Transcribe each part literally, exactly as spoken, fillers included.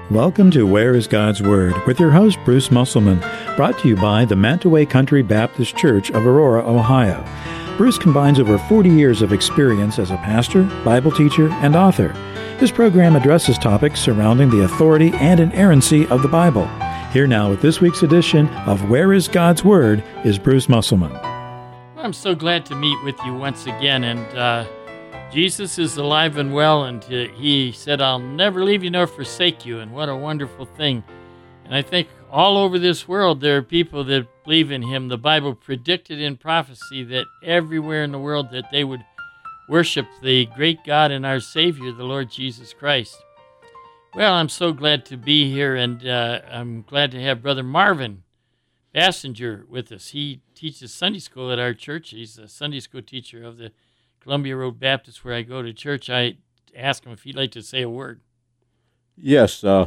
Welcome to Where is God's Word with your host, Bruce Musselman, brought to you by the Mantaway Country Baptist Church of Aurora, Ohio. Bruce combines over forty years of experience as a pastor, Bible teacher, and author. His program addresses topics surrounding the authority and inerrancy of the Bible. Here now with this week's edition of Where is God's Word is Bruce Musselman. I'm so glad to meet with you once again, and uh, Jesus is alive and well, and uh, he said, I'll never leave you nor forsake you, and what a wonderful thing. And I think all over this world there are people that believe in him. The Bible predicted in prophecy that everywhere in the world that they would worship the great God and our Savior, the Lord Jesus Christ. Well, I'm so glad to be here, and uh, I'm glad to have Brother Marvin Bassinger with us. He teaches Sunday school at our church. He's a Sunday school teacher of the Columbia Road Baptist, where I go to church. I asked him if he'd like to say a word. Yes. Uh,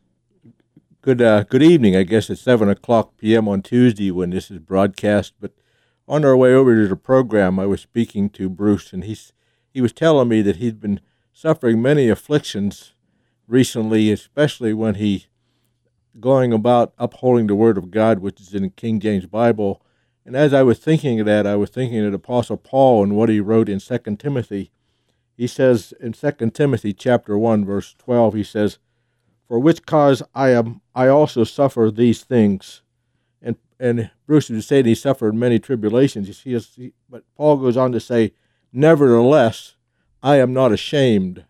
good uh, good evening. I guess it's seven o'clock p.m. on Tuesday when this is broadcast. But on our way over to the program, I was speaking to Bruce, and he's, he was telling me that he'd been suffering many afflictions recently, especially when he going about upholding the Word of God, which is in the King James Bible. And as I was thinking of that, I was thinking of the Apostle Paul and what he wrote in Second Timothy. He says in Second Timothy chapter one, verse twelve, he says, "For which cause I am I also suffer these things." And and Bruce was saying he suffered many tribulations. You see, he, but Paul goes on to say, "Nevertheless, I am not ashamed."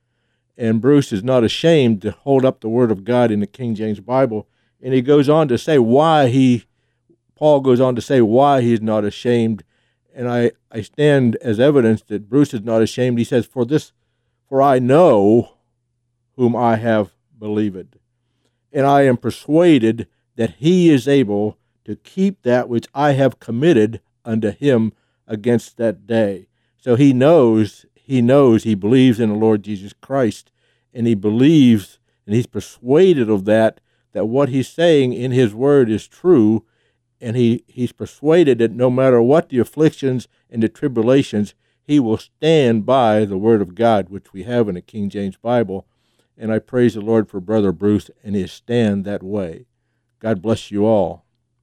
And Bruce is not ashamed to hold up the Word of God in the King James Bible. And he goes on to say why he Paul goes on to say why he's not ashamed, and I, I stand as evidence that Bruce is not ashamed. He says, For this, for I know whom I have believed, and I am persuaded that he is able to keep that which I have committed unto him against that day. So he knows, he knows, he believes in the Lord Jesus Christ, and he believes, and he's persuaded of that, that what he's saying in his word is true. And he, he's persuaded that no matter what the afflictions and the tribulations, he will stand by the Word of God, which we have in the King James Bible. And I praise the Lord for Brother Bruce and his stand that way. God bless you all.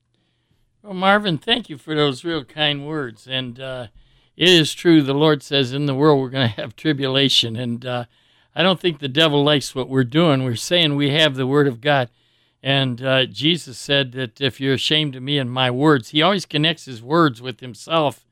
Well, Marvin, thank you for those real kind words. And uh, it is true, the Lord says in the world we're going to have tribulation. And uh, I don't think the devil likes what we're doing. We're saying we have the Word of God. And uh, Jesus said that if you're ashamed of me and my words, he always connects his words with himself,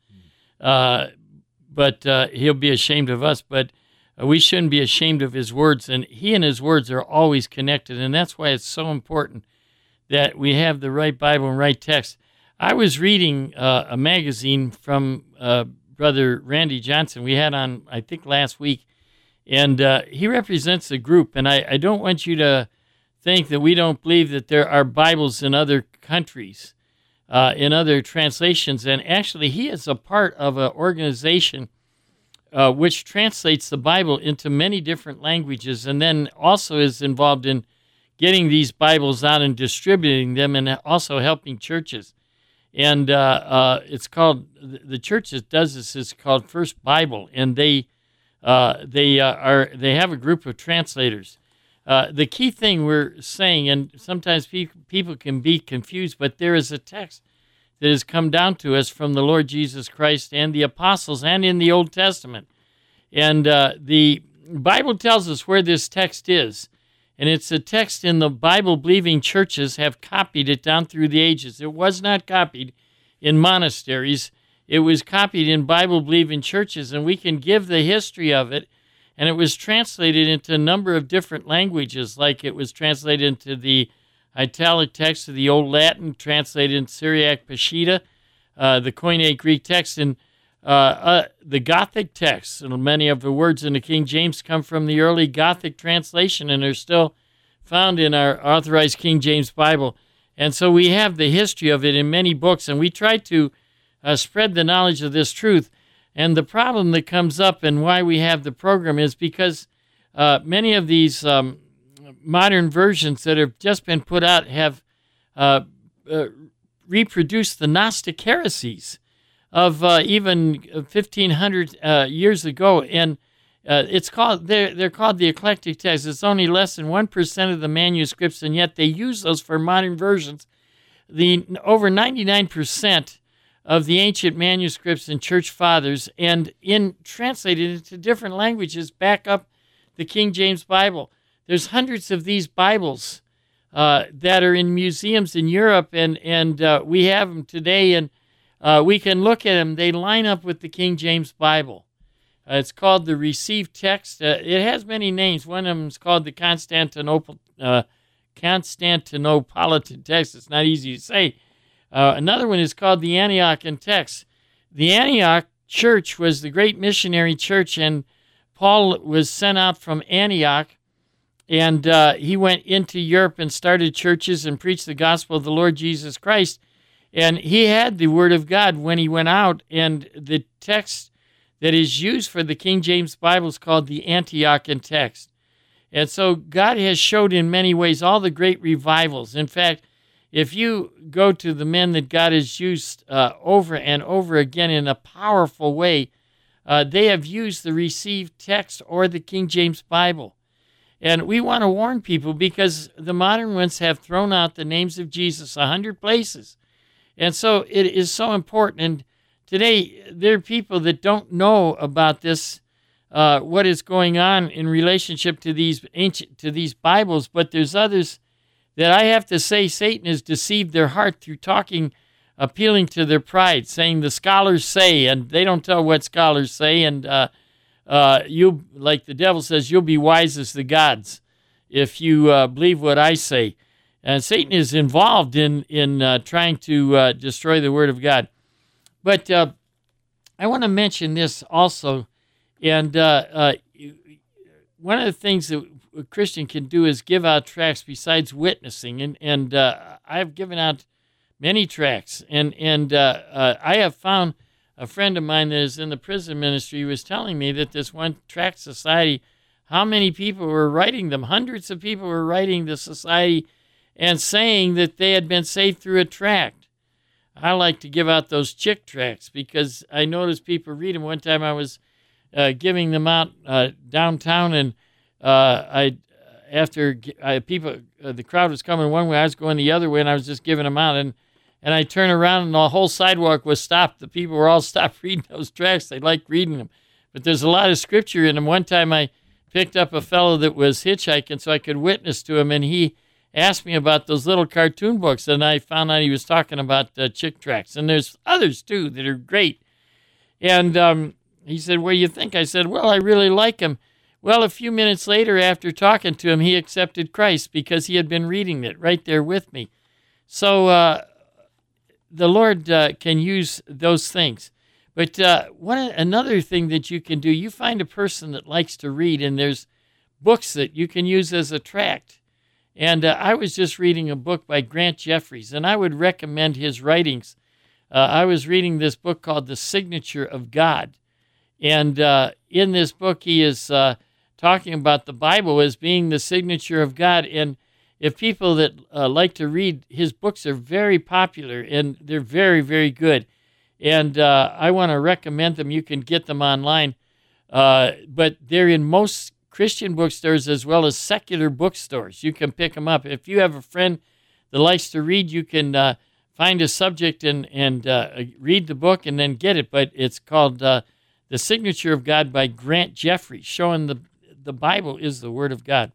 uh, but uh, he'll be ashamed of us. But uh, we shouldn't be ashamed of his words, and he and his words are always connected, and that's why it's so important that we have the right Bible and right text. I was reading uh, a magazine from uh, Brother Randy Johnson we had on, I think, last week, and uh, he represents a group, and I, I don't want you to think that we don't believe that there are Bibles in other countries, uh, in other translations. And actually, he is a part of an organization uh, which translates the Bible into many different languages, and then also is involved in getting these Bibles out and distributing them, and also helping churches. And uh, uh, it's called, the church that does this is called First Bible, and they uh, they uh, are they have a group of translators. Uh, the key thing we're saying, and sometimes pe- people can be confused, but there is a text that has come down to us from the Lord Jesus Christ and the apostles and in the Old Testament. And uh, the Bible tells us where this text is. And it's a text in the Bible-believing churches have copied it down through the ages. It was not copied in monasteries. It was copied in Bible-believing churches, and we can give the history of it. And it was translated into a number of different languages, like it was translated into the Italic text of the Old Latin, translated in Syriac Peshitta, uh, the Koine Greek text, and uh, uh, the Gothic text. And many of the words in the King James come from the early Gothic translation, and are still found in our authorized King James Bible. And so we have the history of it in many books, and we try to uh, spread the knowledge of this truth. And the problem that comes up and why we have the program is because uh, many of these um, modern versions that have just been put out have uh, uh, reproduced the Gnostic heresies of uh, even fifteen hundred uh, years ago. And Uh, it's called they're they're called the eclectic texts. It's only less than one percent of the manuscripts, and yet they use those for modern versions. The over ninety-nine percent of the ancient manuscripts and church fathers, and in translated into different languages, back up the King James Bible. There's hundreds of these Bibles uh, that are in museums in Europe, and and uh, we have them today, and uh, we can look at them. They line up with the King James Bible. Uh, it's called the Received Text. Uh, it has many names. One of them is called the Constantinople, uh, Constantinopolitan Text. It's not easy to say. Uh, another one is called the Antiochian Text. The Antioch church was the great missionary church, and Paul was sent out from Antioch, and uh, he went into Europe and started churches and preached the gospel of the Lord Jesus Christ. And he had the Word of God when he went out, and the text that is used for the King James Bible is called the Antiochian Text. And so God has showed in many ways all the great revivals. In fact, if you go to the men that God has used uh, over and over again in a powerful way, uh, they have used the Received Text or the King James Bible. And we want to warn people because the modern ones have thrown out the names of Jesus a hundred places. And so it is so important. And today, there are people that don't know about this, uh, what is going on in relationship to these ancient, to these Bibles, but there's others that I have to say Satan has deceived their heart through talking, appealing to their pride, saying the scholars say, and they don't tell what scholars say, and uh, uh, you, like the devil says, you'll be wise as the gods if you uh, believe what I say. And Satan is involved in, in uh, trying to uh, destroy the Word of God. But uh, I want to mention this also, and uh, uh, one of the things that a Christian can do is give out tracts besides witnessing, and and uh, I've given out many tracts, and and uh, uh, I have found a friend of mine that is in the prison ministry was telling me that this one tract society, how many people were writing them? Hundreds of people were writing the society and saying that they had been saved through a tract. I like to give out those chick tracts because I noticed people read them. One time I was uh, giving them out uh, downtown, and uh, I after I, people uh, the crowd was coming one way, I was going the other way, and I was just giving them out, and and I turned around and the whole sidewalk was stopped. The people were all stopped reading those tracts. They liked reading them, but there's a lot of scripture in them. One time I picked up a fellow that was hitchhiking so I could witness to him, and he asked me about those little cartoon books, and I found out he was talking about uh, chick tracts. And there's others, too, that are great. And um, he said, what do you think? I said, well, I really like him. Well, a few minutes later, after talking to him, he accepted Christ because he had been reading it right there with me. So uh, the Lord uh, can use those things. But uh, one another thing that you can do, you find a person that likes to read, and there's books that you can use as a tract. And uh, I was just reading a book by Grant Jeffries, and I would recommend his writings. Uh, I was reading this book called The Signature of God. And uh, in this book, he is uh, talking about the Bible as being the signature of God. And if people that uh, like to read, his books are very popular, and they're very, very good. And uh, I want to recommend them. You can get them online. Uh, but they're in most Christian bookstores as well as secular bookstores. You can pick them up. If you have a friend that likes to read, you can uh, find a subject and, and uh, read the book and then get it. But it's called uh, The Signature of God by Grant Jeffries, showing the, the Bible is the Word of God.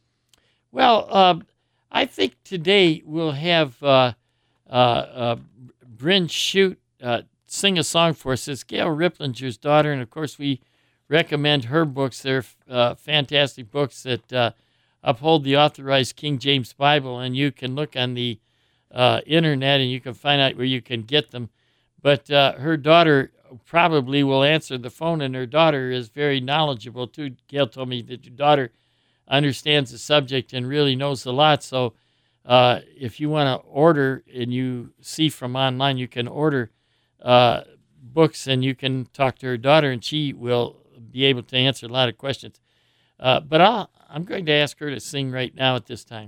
Well, uh, I think today we'll have uh, uh, uh, Bryn Shute uh, sing a song for us. It's Gail Riplinger's daughter, and of course we recommend her books. They're uh, fantastic books that uh, uphold the authorized King James Bible, and you can look on the uh, internet and you can find out where you can get them. But uh, her daughter probably will answer the phone, and her daughter is very knowledgeable too. Gail told me that your daughter understands the subject and really knows a lot. So uh, if you want to order and you see from online, you can order uh, books and you can talk to her daughter, and she will be able to answer a lot of questions. Uh, but I'll, I'm going to ask her to sing right now at this time.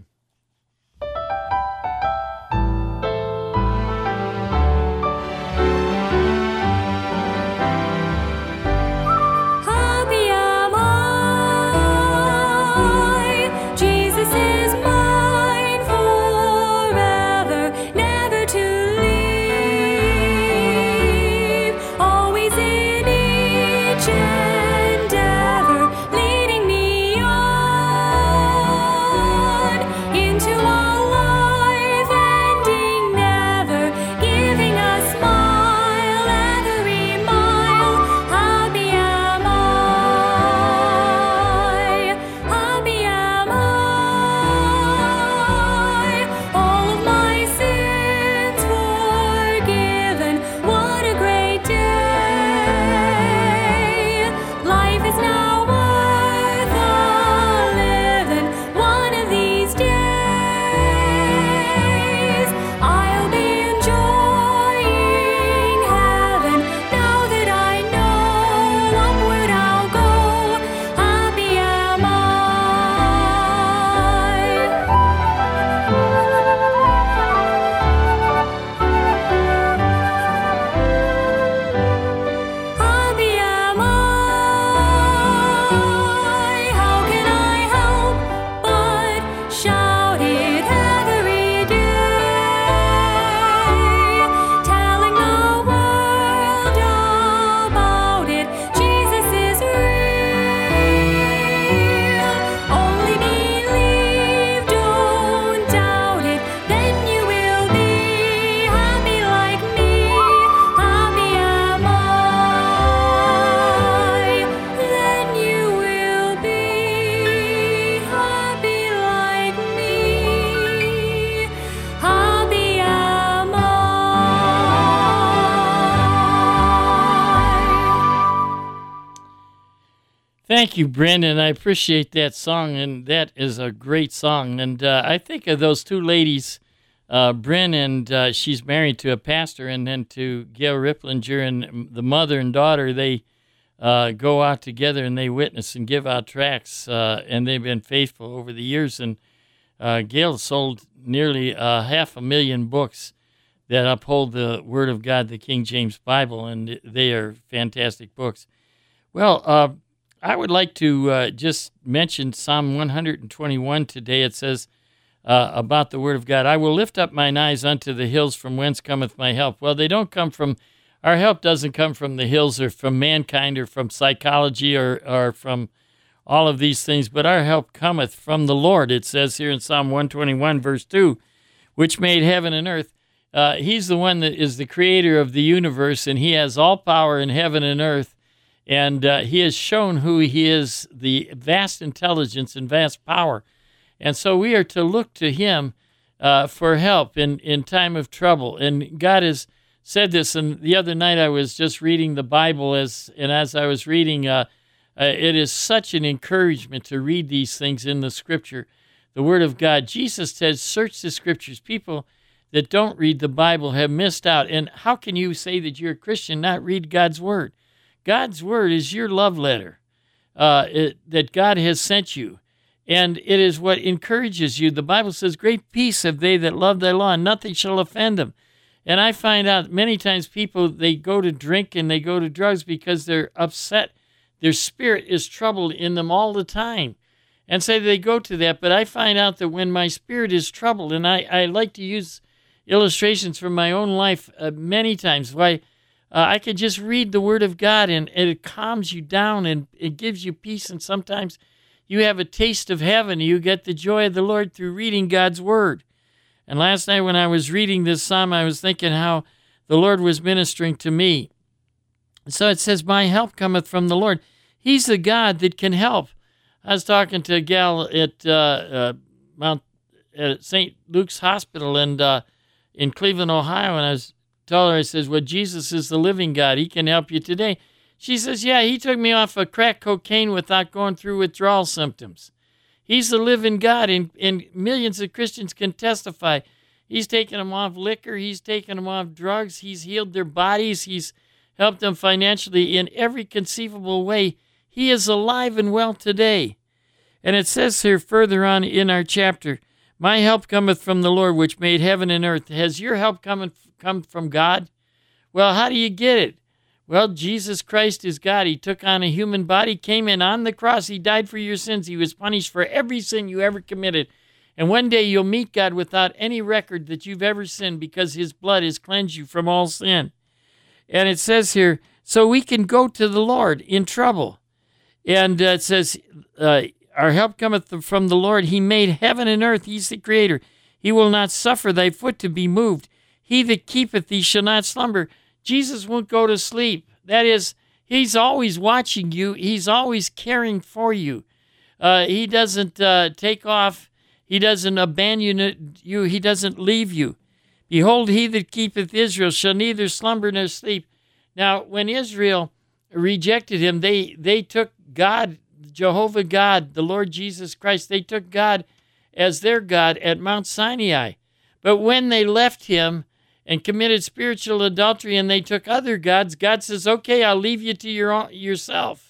Abbiamo Thank you, Brandon. I appreciate that song, and that is a great song. And uh, I think of those two ladies, uh, Bryn, and uh, she's married to a pastor, and then to Gail Ripplinger, and the mother and daughter, they uh, go out together and they witness and give out tracts, uh, and they've been faithful over the years. And uh, Gail sold nearly uh, half a million books that uphold the Word of God, the King James Bible, and they are fantastic books. Well, uh, I would like to uh, just mention Psalm one twenty-one today. It says uh, about the Word of God, I will lift up mine eyes unto the hills from whence cometh my help. Well, they don't come from, our help doesn't come from the hills or from mankind or from psychology or, or from all of these things, but our help cometh from the Lord. It says here in Psalm one twenty-one, verse two, which made heaven and earth. Uh, he's the one that is the creator of the universe, and he has all power in heaven and earth. And uh, he has shown who he is, the vast intelligence and vast power. And so we are to look to him uh, for help in, in time of trouble. And God has said this. And the other night I was just reading the Bible, as and as I was reading, uh, uh, it is such an encouragement to read these things in the Scripture, the Word of God. Jesus said, search the Scriptures. People that don't read the Bible have missed out. And how can you say that you're a Christian, not read God's Word? God's Word is your love letter uh, it, that God has sent you, and it is what encourages you. The Bible says, great peace have they that love thy law, and nothing shall offend them. And I find out many times people, they go to drink and they go to drugs because they're upset. Their spirit is troubled in them all the time. And so they go to that, but I find out that when my spirit is troubled, and I, I like to use illustrations from my own life uh, many times, why Uh, I could just read the Word of God, and, and it calms you down, and it gives you peace. And sometimes you have a taste of heaven. You get the joy of the Lord through reading God's Word. And last night when I was reading this psalm, I was thinking how the Lord was ministering to me. So it says, my help cometh from the Lord. He's the God that can help. I was talking to a gal at uh, uh, Mount at Saint Luke's Hospital and uh, in Cleveland, Ohio, and I was told her, I says, well, Jesus is the living God. He can help you today. She says, yeah, he took me off of crack cocaine without going through withdrawal symptoms. He's the living God, and, and millions of Christians can testify. He's taken them off liquor. He's taken them off drugs. He's healed their bodies. He's helped them financially in every conceivable way. He is alive and well today. And it says here further on in our chapter, my help cometh from the Lord, which made heaven and earth. Has your help come, come from God? Well, how do you get it? Well, Jesus Christ is God. He took on a human body, came in on the cross. He died for your sins. He was punished for every sin you ever committed. And one day you'll meet God without any record that you've ever sinned, because his blood has cleansed you from all sin. And it says here, so we can go to the Lord in trouble. And uh, it says, uh, our help cometh from the Lord. He made heaven and earth. He's the creator. He will not suffer thy foot to be moved. He that keepeth thee shall not slumber. Jesus won't go to sleep. That is, he's always watching you. He's always caring for you. Uh, he doesn't uh, take off. He doesn't abandon you. He doesn't leave you. Behold, he that keepeth Israel shall neither slumber nor sleep. Now, when Israel rejected him, they, they took God, Jehovah God, the Lord Jesus Christ, they took God as their God at Mount Sinai. But when they left him and committed spiritual adultery and they took other gods, God says, okay, I'll leave you to your own, yourself.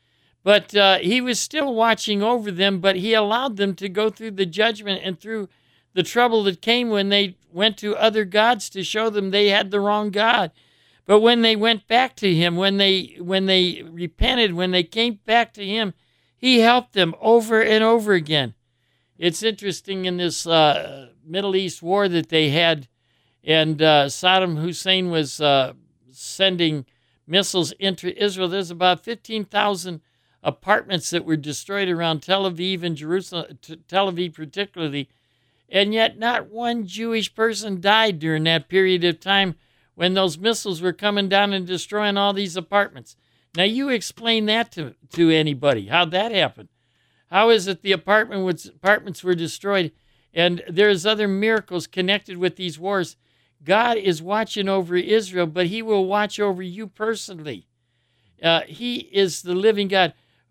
But uh, he was still watching over them, but he allowed them to go through the judgment and through the trouble that came when they went to other gods to show them they had the wrong God. But when they went back to him, when they when they repented, when they came back to him, he helped them over and over again. It's interesting in this uh, Middle East war that they had, and uh, Saddam Hussein was uh, sending missiles into Israel. There's about fifteen thousand apartments that were destroyed around Tel Aviv and Jerusalem, Tel Aviv particularly, and yet not one Jewish person died during that period of time when those missiles were coming down and destroying all these apartments. Now, you explain that to, to anybody, how that happened. How is it the apartment was, apartments were destroyed? And there's other miracles connected with these wars. God is watching over Israel, but he will watch over you personally. Uh, he is the living God.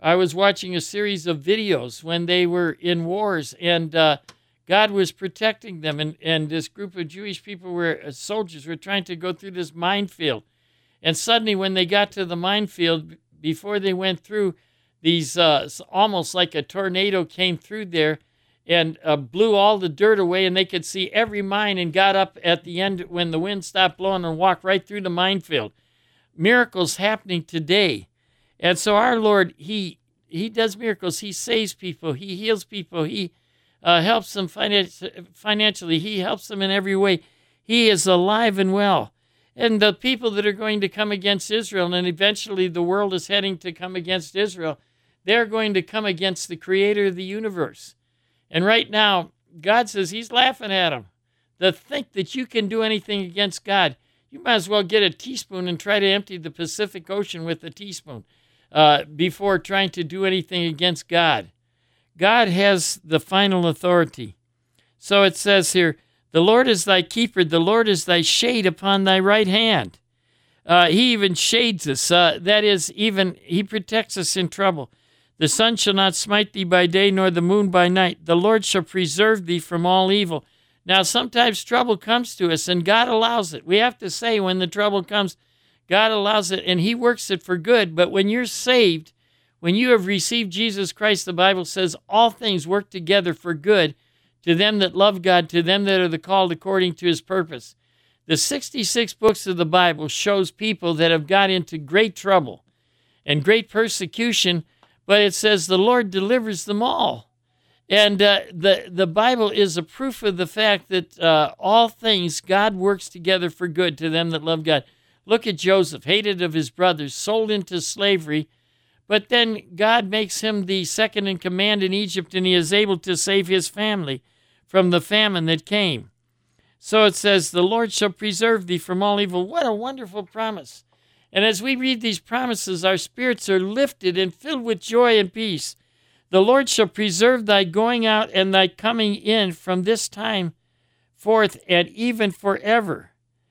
I was watching a series of videos when they were in wars, and uh, God was protecting them. And, and this group of Jewish people were, uh, soldiers, were trying to go through this minefield. And suddenly when they got to the minefield, before they went through, these uh, almost like a tornado came through there and uh, blew all the dirt away, and they could see every mine, and got up at the end when the wind stopped blowing and walked right through the minefield. Miracles happening today. And so our Lord, he he does miracles. He saves people. He heals people. He uh, helps them finan- financially. He helps them in every way. He is alive and well. And the people that are going to come against Israel, and eventually the world is heading to come against Israel, they're going to come against the creator of the universe. And right now, God says he's laughing at them. To think that you can do anything against God, you might as well get a teaspoon and try to empty the Pacific Ocean with a teaspoon uh, before trying to do anything against God. God has the final authority. So it says here, the Lord is thy keeper, the Lord is thy shade upon thy right hand. Uh, he even shades us. Uh, that is, even he protects us in trouble. The sun shall not smite thee by day, nor the moon by night. The Lord shall preserve thee from all evil. Now, sometimes trouble comes to us, and God allows it. We have to say when the trouble comes, God allows it, and he works it for good. But when you're saved, when you have received Jesus Christ, the Bible says all things work together for good to them that love God, to them that are the called according to his purpose. The sixty-six books of the Bible shows people that have got into great trouble and great persecution, but it says the Lord delivers them all. And uh, the, the Bible is a proof of the fact that uh, all things God works together for good to them that love God. Look at Joseph, hated of his brothers, sold into slavery, but then God makes him the second in command in Egypt, and he is able to save his family from the famine that came. So it says, the Lord shall preserve thee from all evil. What a wonderful promise. And as we read these promises, our spirits are lifted and filled with joy and peace. The Lord shall preserve thy going out and thy coming in from this time forth and even forever.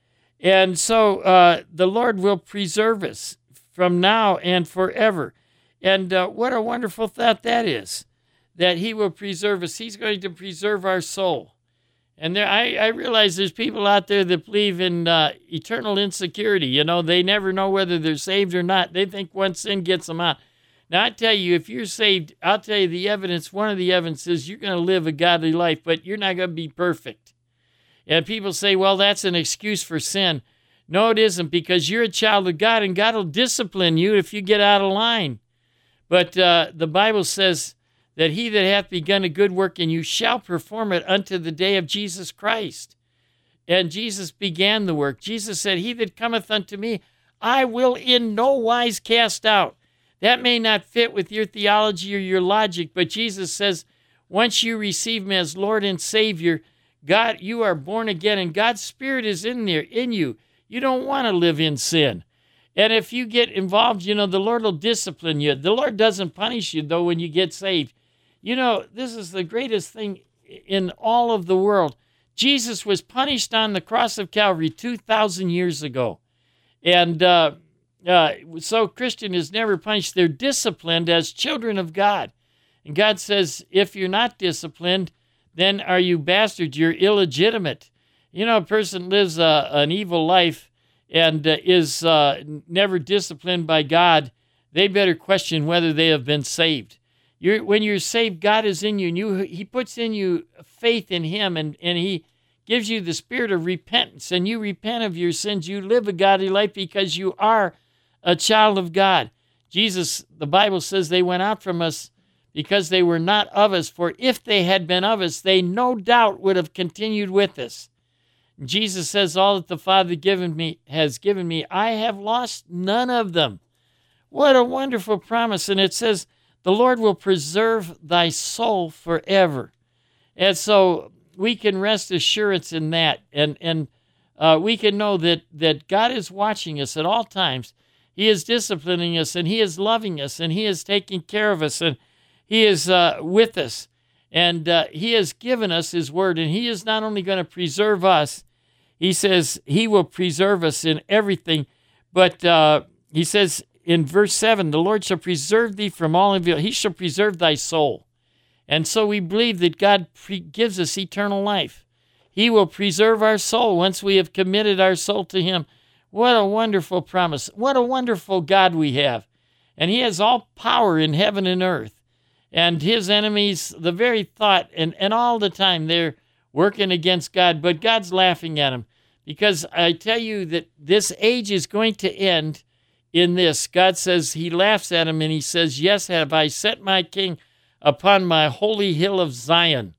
And so uh, the Lord will preserve us from now and forever. And uh, what a wonderful thought that is, that he will preserve us. He's going to preserve our soul. And there, I, I realize there's people out there that believe in uh, eternal insecurity. You know, they never know whether they're saved or not. They think one sin gets them out. Now, I tell you, if you're saved, I'll tell you the evidence, one of the evidences, you're going to live a godly life, but you're not going to be perfect. And people say, well, that's an excuse for sin. No, it isn't, because you're a child of God, and God will discipline you if you get out of line. But uh, the Bible says that he that hath begun a good work in you shall perform it unto the day of Jesus Christ. And Jesus began the work. Jesus said, he that cometh unto me, I will in no wise cast out. That may not fit with your theology or your logic, but Jesus says, once you receive him as Lord and Savior, God, you are born again, and God's Spirit is in there, in you. You don't want to live in sin. And if you get involved, you know, the Lord will discipline you. The Lord doesn't punish you, though, when you get saved. You know, this is the greatest thing in all of the world. Jesus was punished on the cross of Calvary two thousand years ago. And uh, uh, so Christian is never punished. They're disciplined as children of God. And God says, if you're not disciplined, then are you bastards? You're illegitimate. You know, a person lives a, an evil life and uh, is uh, never disciplined by God, they better question whether they have been saved. You're, when you're saved, God is in you, and you, he puts in you faith in him, and, and he gives you the spirit of repentance, and you repent of your sins. You live a godly life because you are a child of God. Jesus, the Bible says, they went out from us because they were not of us, for if they had been of us, they no doubt would have continued with us. Jesus says, all that the Father given me has given me, I have lost none of them. What a wonderful promise. And it says, the Lord will preserve thy soul forever. And so we can rest assurance in that. And, and uh, we can know that, that God is watching us at all times. He is disciplining us, and he is loving us, and he is taking care of us, and he is uh, with us. And uh, he has given us his word, and he is not only going to preserve us, he says he will preserve us in everything, but uh, he says in verse seven, the Lord shall preserve thee from all evil. He shall preserve thy soul. And so we believe that God pre- gives us eternal life. He will preserve our soul once we have committed our soul to him. What a wonderful promise. What a wonderful God we have. And he has all power in heaven and earth. And his enemies, the very thought, and, and all the time, they're working against God, but God's laughing at them. Because I tell you that this age is going to end in this. God says, he laughs at him and he says, yes, have I set my king upon my holy hill of Zion.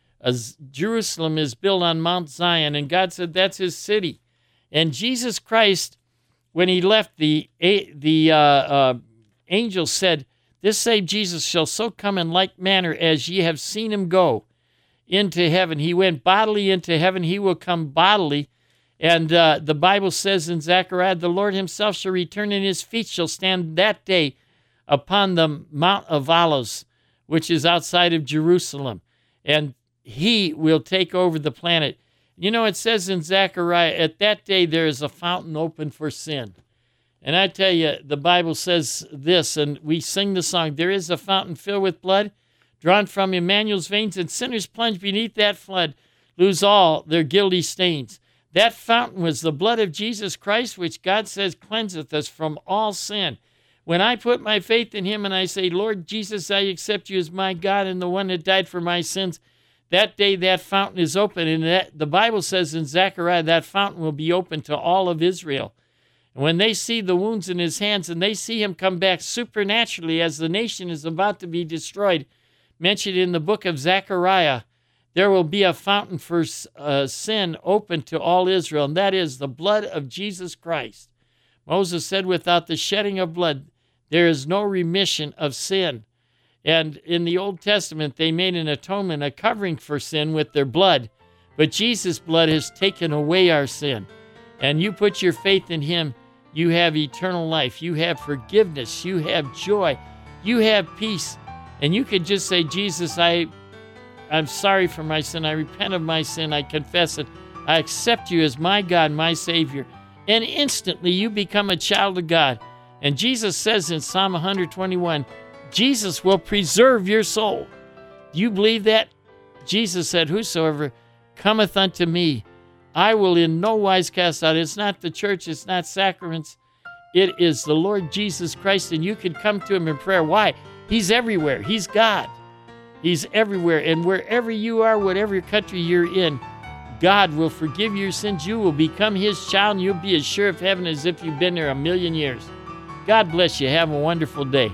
As Jerusalem is built on Mount Zion, and God said that's his city. And Jesus Christ, when he left, the, the uh, uh, angel said, this same Jesus shall so come in like manner as ye have seen him go into heaven. He went bodily into heaven. He will come bodily. And uh, the Bible says in Zechariah, the Lord himself shall return, and his feet shall stand that day upon the Mount of Olives, which is outside of Jerusalem. And he will take over the planet. You know, it says in Zechariah, at that day there is a fountain open for sin. And I tell you, the Bible says this, and we sing the song, there is a fountain filled with blood, drawn from Emmanuel's veins, and sinners plunge beneath that flood, lose all their guilty stains. That fountain was the blood of Jesus Christ, which God says cleanseth us from all sin. When I put my faith in him and I say, Lord Jesus, I accept you as my God and the one that died for my sins, that day that fountain is open. And that, the Bible says in Zechariah, that fountain will be open to all of Israel. And when they see the wounds in his hands and they see him come back supernaturally as the nation is about to be destroyed, mentioned in the book of Zechariah, there will be a fountain for uh, sin open to all Israel, and that is the blood of Jesus Christ. Moses said, without the shedding of blood, there is no remission of sin. And in the Old Testament, they made an atonement, a covering for sin with their blood. But Jesus' blood has taken away our sin. And you put your faith in him, you have eternal life. You have forgiveness. You have joy. You have peace. And you could just say, Jesus, I... I'm sorry for my sin. I repent of my sin. I confess it. I accept you as my God, my Savior. And instantly you become a child of God. And Jesus says in Psalm one twenty-one, Jesus will preserve your soul. Do you believe that? Jesus said, whosoever cometh unto me, I will in no wise cast out. It's not the church. It's not sacraments. It is the Lord Jesus Christ. And you can come to him in prayer. Why? He's everywhere. He's God. He's everywhere, and wherever you are, whatever country you're in, God will forgive your sins. You will become his child, and you'll be as sure of heaven as if you've been there a million years. God bless you. Have a wonderful day.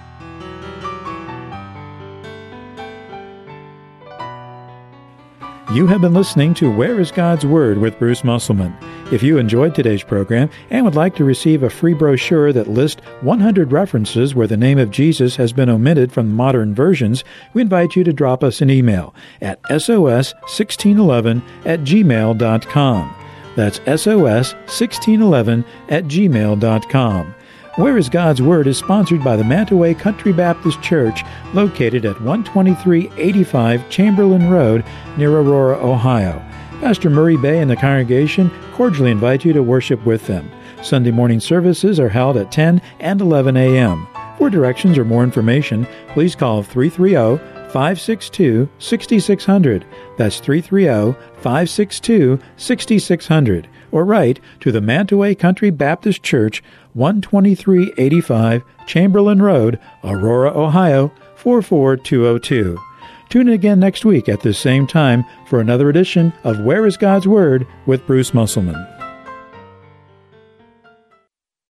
You have been listening to Where is God's Word with Bruce Musselman. If you enjoyed today's program and would like to receive a free brochure that lists one hundred references where the name of Jesus has been omitted from modern versions, we invite you to drop us an email at S O S sixteen eleven at gmail dot com. That's S O S sixteen eleven at gmail dot com. Where is God's Word is sponsored by the Mantaway Country Baptist Church, located at one twenty-three eighty-five Chamberlain Road near Aurora, Ohio. Pastor Murray Bay and the congregation cordially invite you to worship with them. Sunday morning services are held at ten and eleven a.m. For directions or more information, please call three three zero, five six two, six six zero zero. That's three three zero, five six two, six six zero zero. Or write to the Mantaway Country Baptist Church, one twenty-three eighty-five Chamberlain Road, Aurora, Ohio, four four two zero two. Tune in again next week at this same time for another edition of Where is God's Word with Bruce Musselman.